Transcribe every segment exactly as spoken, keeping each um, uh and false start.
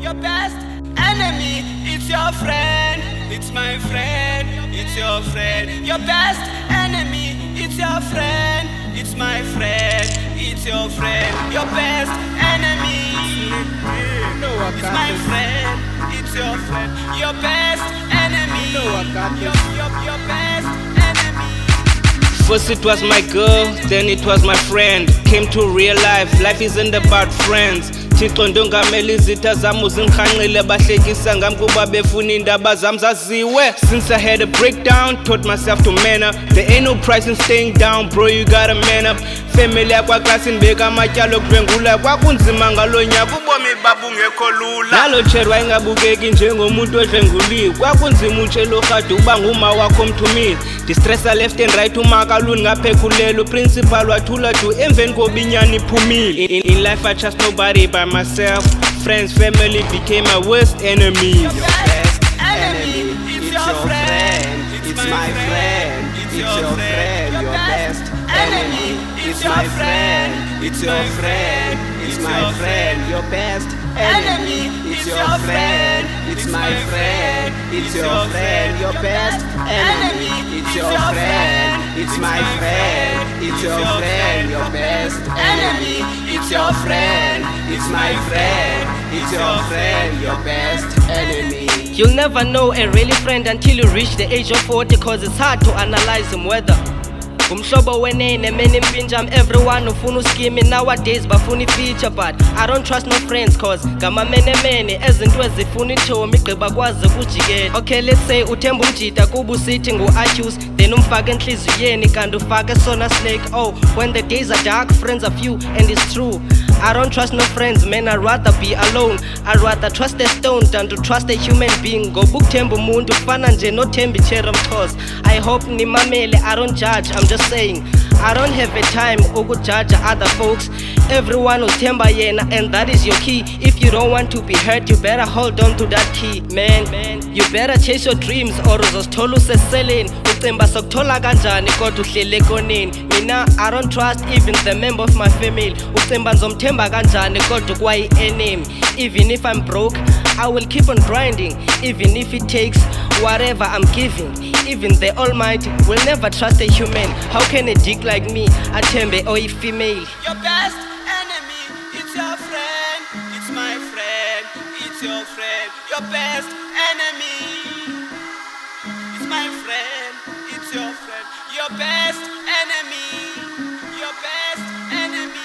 Your best enemy, it's your friend. It's my friend, it's your friend. Your best enemy, it's your friend. It's my friend, it's your friend. Your best enemy, it's my friend, it's your friend. Your best enemy, your, your, your best enemy. First it was my girl, then it was my friend. Came to real life, life isn't about friends. Thixo ndongamela izitha zami uzingikhanqile bahlekisa ngami kuba befuna indaba zami zaziwe. Since I had a breakdown, taught myself to man up. There ain't no price in staying down, bro, you gotta man up. Family yakwaklasi nibeka amatyalo okudlwengula kwakunzima ngalo nyaka ubomi babungekho lula. Nalo tsheri wayengabukeki njengomuntu odlenguliwe. Kwakunzima utshelo rhadi uba nguma wakho mthumile. Distressa left and right umakaluni ngaphekhulelo. Principal wathula tu emveni kobinyani iphumile. In, in life I trust nobody by myself. Friends, family became my worst enemy. Your best enemy, it's your friend. It's my friend, it's your friend. Your best enemy, it's my friend. It's your friend, it's my friend. Your best enemy, it's your friend. It's my friend, it's your friend. Your best enemy, it's your friend. It's my friend, it's your friend. Your best enemy, it's your friend. It's my friend, it's your friend. Your best enemy. You'll never know a really friend until you reach the age of forty, cause it's hard to analyze him whether umhlobo wenene many impinjam everyone ufuna uskimi nowadays bafuna feature, but I don't trust no friends cause ngamamene mene ezinto ezifuna ithomi igqiba kwazi ukujikela. Okay, let's say uthemba umjida kuba usithi ngu-accuse then umfake enhliziyweni kanti ufake sona snake. Oh, when the days are dark friends are few and it's true. I don't trust no friends, man, I'd rather be alone. I'd rather trust a stone than to trust a human being. Ngoba ukuthemba umuntu kufana nje nothemba ichera mthosi. I hope nimamele, I don't judge, I'm just saying I don't have a time ukujudge other folks. Everyone uthemba yena and that is your key. If you don't want to be hurt, you better hold on to that key. Man, man, you better chase your dreams or uzosithola useseleni. Ucimba sokuthola kanjani kodwa uhlele ekoneni. Mina I don't trust even the member of my family. Ucimba nzomthemba kanjani kodwa kwayi enemy. Even if I'm broke, I will keep on grinding. Even if it takes whatever I'm giving. Even the Almighty will never trust a human. How can a dick like me athembe or a female? Your best enemy, it's your friend. It's my friend, it's your friend. Your best enemy, it's my friend, it's your friend. Your best enemy, your best enemy.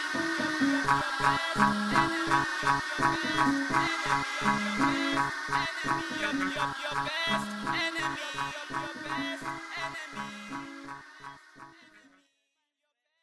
Your, your, your best enemy, your, your best enemy.